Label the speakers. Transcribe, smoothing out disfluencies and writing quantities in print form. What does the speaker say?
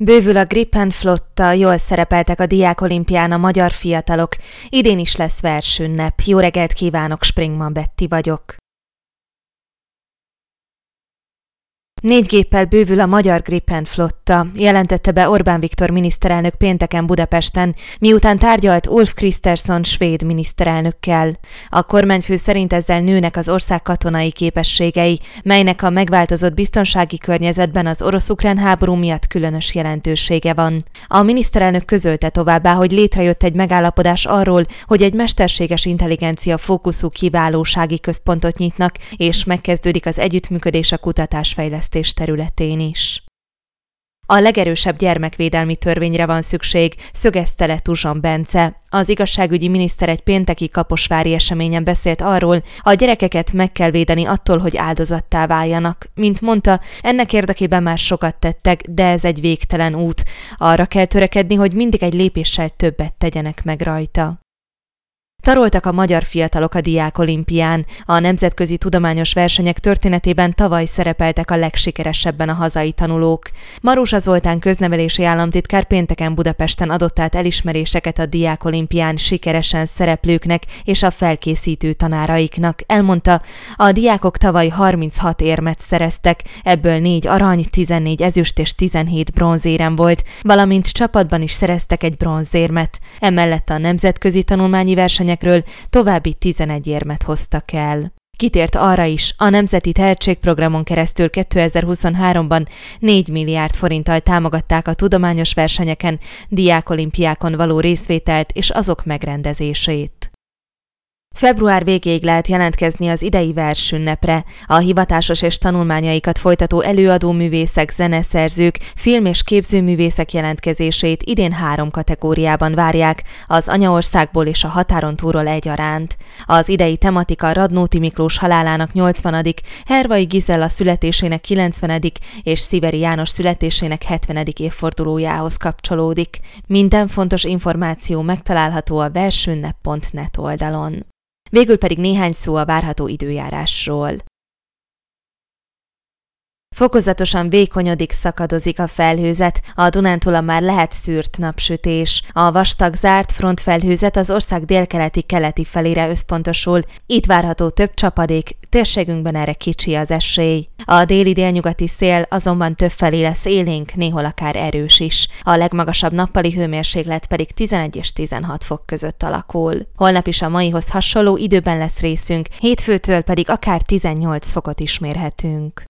Speaker 1: Bővül a Gripen flotta, jól szerepeltek a diákolimpián a magyar fiatalok. Idén is lesz versünnep. Jó reggelt kívánok, Springman Betty vagyok. 4 géppel bővül a magyar Gripen flotta, jelentette be Orbán Viktor miniszterelnök pénteken Budapesten, miután tárgyalt Ulf Kristersson svéd miniszterelnökkel. A kormányfő szerint ezzel nőnek az ország katonai képességei, melynek a megváltozott biztonsági környezetben az orosz-ukrán háború miatt különös jelentősége van. A miniszterelnök közölte továbbá, hogy létrejött egy megállapodás arról, hogy egy mesterséges intelligencia fókuszú kiválósági központot nyitnak, és megkezdődik az együttműködés a kutatásfejlesztés területén is. A legerősebb gyermekvédelmi törvényre van szükség, szögezte le Tuzson Bence. Az igazságügyi miniszter egy pénteki kaposvári eseményen beszélt arról, a gyerekeket meg kell védeni attól, hogy áldozattá váljanak. Mint mondta, ennek érdekében már sokat tettek, de ez egy végtelen út. Arra kell törekedni, hogy mindig egy lépéssel többet tegyenek meg rajta. Taroltak a magyar fiatalok a diákolimpián. A nemzetközi tudományos versenyek történetében tavaly szerepeltek a legsikeresebben a hazai tanulók. Marósa Zoltán köznevelési államtitkár pénteken Budapesten adott át elismeréseket a diákolimpián sikeresen szereplőknek és a felkészítő tanáraiknak. Elmondta, a diákok tavaly 36 érmet szereztek, ebből 4 arany, 14 ezüst és 17 bronzérem volt, valamint csapatban is szereztek egy bronzérmet. Emellett a nemzetközi tanulmányi versenyekről további 11 érmet hoztak el. Kitért arra is, a Nemzeti Tehetségprogramon keresztül 2023-ban 4 milliárd forinttal támogatták a tudományos versenyeken, diákolimpiákon való részvételt és azok megrendezését. Február végéig lehet jelentkezni az idei versünnepre. A hivatásos és tanulmányaikat folytató előadóművészek, zeneszerzők, film- és képzőművészek jelentkezését idén 3 kategóriában várják, az anyaországból és a határon túlról egyaránt. Az idei tematika Radnóti Miklós halálának 80., Hervai Gizella születésének 90. és Sziveri János születésének 70. évfordulójához kapcsolódik. Minden fontos információ megtalálható a versünnep.net oldalon. Végül pedig néhány szó a várható időjárásról. Fokozatosan vékonyodik, szakadozik a felhőzet, a Dunántúlon már lehet szűrt napsütés. A vastag zárt frontfelhőzet az ország délkeleti felére összpontosul, itt várható több csapadék, térségünkben erre kicsi az esély. A déli-délnyugati szél azonban többfelé lesz élénk, néhol akár erős is. A legmagasabb nappali hőmérséklet pedig 11 és 16 fok között alakul. Holnap is a maihoz hasonló időben lesz részünk, hétfőtől pedig akár 18 fokot is mérhetünk.